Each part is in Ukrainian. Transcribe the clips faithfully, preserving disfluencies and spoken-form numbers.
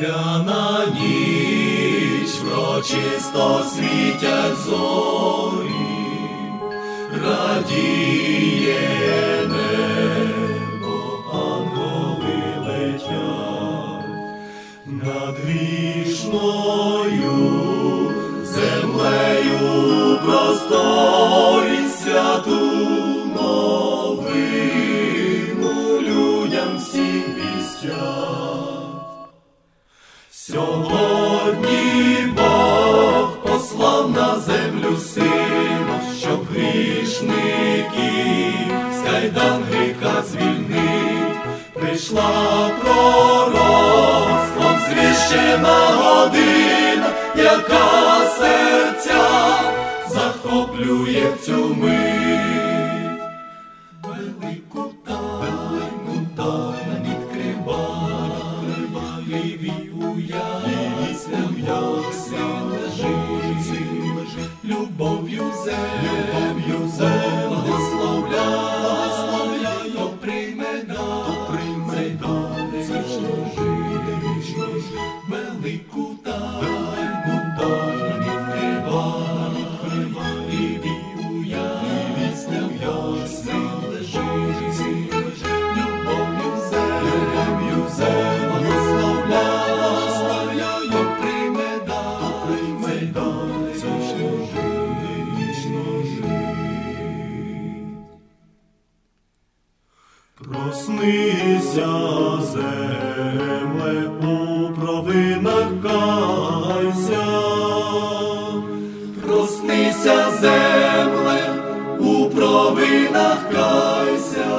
Різдвяна ніч, врочисто світять зорі, радіє небо, ангели летять над грішною землею просторі, святу новину людям всім вістять. Сьогодні Бог послав на землю Сина, щоб грішників з кайдан гріха звільнить. Прийшла пророцтвом звіщена година, яка серця захоплює в цю мить. Велику тайну нам відкриває, лівій уяві син лежить, любов'ю землю благословляє, то прийме дар, вічно жить. Велику тайну нам відкриває, лівій уяві син лежить, любов'ю землю благословляє, то прийме дар, вічно жить. Проснися, земле, у провинах кайся. Проснися, земле, у провинах кайся.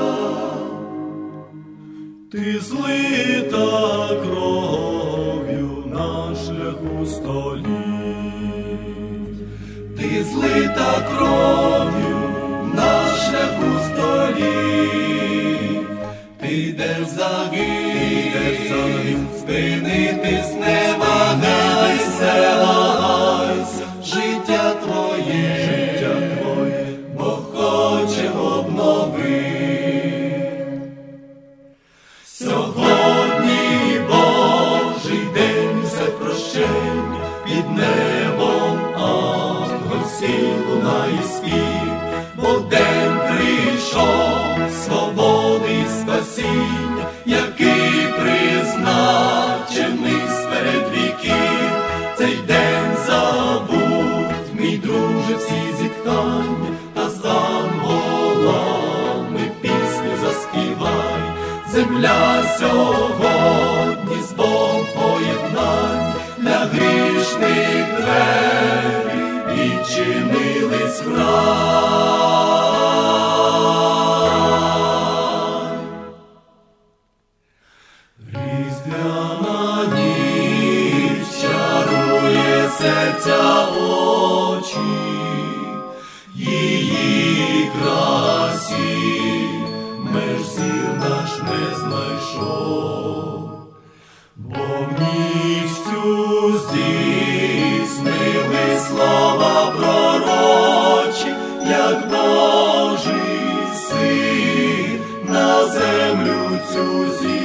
Ти злита кров'ю на шляху століть. Ти злита кров'ю на шляху століть. Ти йдеш загиб, спинитись не вагайся, життя твоє, Бог хоче обновити. Сьогодні Божий день, все прощення, під небом ангел сій лунає спів, бо день прийшов свободи і спасіння, який призначений сперед віків. Цей день забудь, мій друже, всі зітхання, та з ангелами пісню заспівай. Земля сьогодні з Богом поєднань, для грішних двері відчинились врай. Різдвяна ніч чарує серця очі, її красі меж зір наш не знайшов. Бо в ніч цю здійснили слова пророчі, як Божий син на землю цю зійшов.